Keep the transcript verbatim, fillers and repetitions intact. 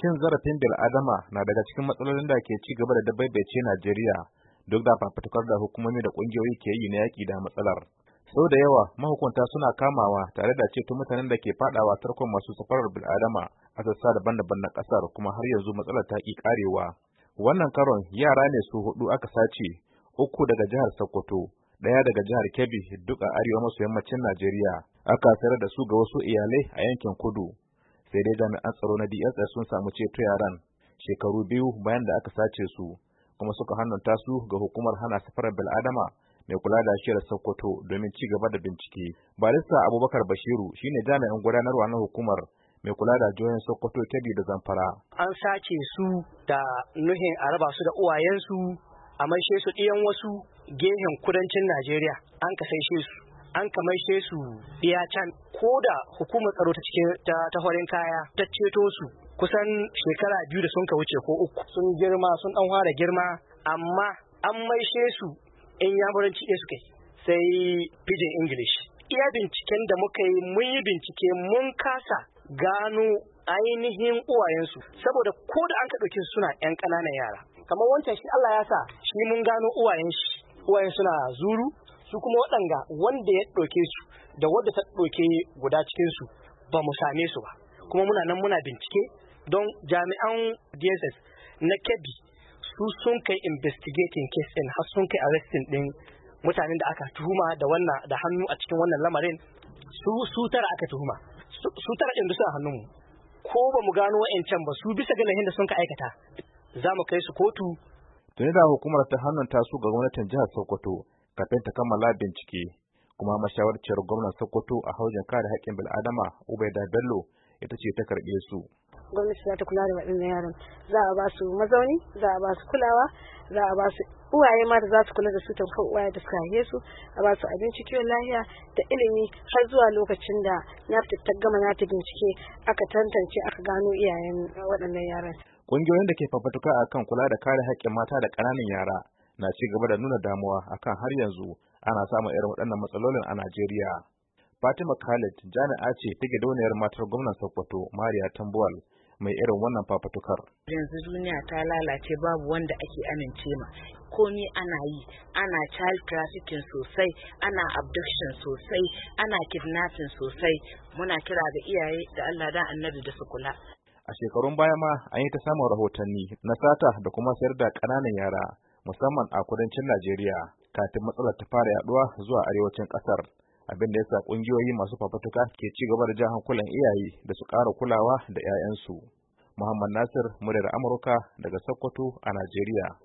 Cin zarafin bil'adama na daga cikin matsalolin da ke ci gaba da dabaibaice Najeriya duk da fafutukar da hukumomi da kungiyoyi ke yi na yaƙi da matsalar. Sau da yawa mahukunta suna kamawa tare da ceto mutanen da ke fadawa tarkon masu safarar bil'adama a sassa daban-daban na ƙasar, kuma har yanzu matsalar ta ƙi ƙarewa. Wannan karon yara ne su hudu aka sace, uku daga jihar Sokoto, ɗaya daga jihar Kebbi, duk a arewa maso yammacin Najeriya. Aka sayar da su ga wasu iyalai a yankin kudu. Sai dai jami'an tsaro na D S S sun samu ceto yaran shekaru biyu bayan da aka sace su, kuma suka hannunta su ga hukumar hana safarar bil'adama mai kula da shiyar Sokoto domin ci gaba da bincike. Barista Abubakar Bashiru shine jami'in gudanarwa na hukumar mai kula da jihohin Sokoto, Kebbi da Zamfara. An sace su da nuhin a raba su da uwayensu, a maishe su ɗiyan wasu gehen kudancin Najeriya, an ka saishe su, an ka maishe su iya can. Ko da hukumar tsaro ta cikin ta, ta horin kaya ta ceto su kusan shekara biyu da sun ka wuce ko uku, sun girma sun dan fara girma, amma an maishe su in yamuranci ɗaya suka yi sai pidgin English. Iya binciken da muka yi, mun yi bincike mun kasa gano ainihin uwayensu, saboda ko da an ka ɗauke su suna ƴan ƙananan yara. Kamar wancan shi Allah ya sa shi mun gano uwayen shi, uwayen suna Zuru, su kuma waɗanga wanda ya ɗauke su da wadda ta ɗauke guda cikin su ba mu same su ba, kuma muna nan muna bincike don jami'an D S S na Kebbi su sun kai investigating case din, har sun kai arresting din mutanen da aka tuhuma da wannan da hannu a cikin wannan lamarin. Su su tara aka tuhuma, su tara din da su a hannun mu, ko ba mu gano wa'ancan ba, su bisa ga lahin da sun ka aikata za mu kai su kotu. Tuni da hukumar ta hannunta su ga gwamnatin jihar Sokoto kafin ta kammala bincike, kuma mashawarciyar gwamnan Sokoto a haujin kare haƙƙin bil'adama Ubaida Bello ita ce ta karɓe su. Gwamnati za ta kula da waɗannan yaran, za a ba su mazauni, za a ba su kulawa, za a ba su uwaye ma da za su kula da su tamkar uwaye da suka haife su, a ba su abinci, kiwon lafiya da ilimi har zuwa lokacin da NAFTIC ta gama nata bincike aka tantance aka gano iyayen waɗannan yaran. Ƙungiyoyin da ke fafatuka akan kula da kare haƙƙin mata da ƙananan yara na ci gaba da nuna damuwa akan har yanzu ana samun irin waɗannan matsalolin a Najeriya. Fatima Khalid jami'a ce ta gidauniyar matar gwamnan Sokoto Mariya Tambuwal mai irin wannan fafatukar. Yanzu duniya ta lalace, babu wanda ake amince ma. Komi ana yi, ana child trafficking sosai, ana abduction sosai, ana kidnapping sosai. Muna kira ga iyaye da Allah da Annabi da su kula. A shekarun baya ma an yi ta samun rahotanni na sata da kuma sayar da ƙananan yara musamman a kudancin Najeriya kafin matsalar ta fara yaduwa zuwa arewacin ƙasar. Abin da yasa kungiyoyi masu fafatuka ke ci gaba da jan hankulan iyaye da su ƙara kulawa da 'ya'yansu. Muhammad Nasir, muryar Amurka daga Sokoto a Najeriya.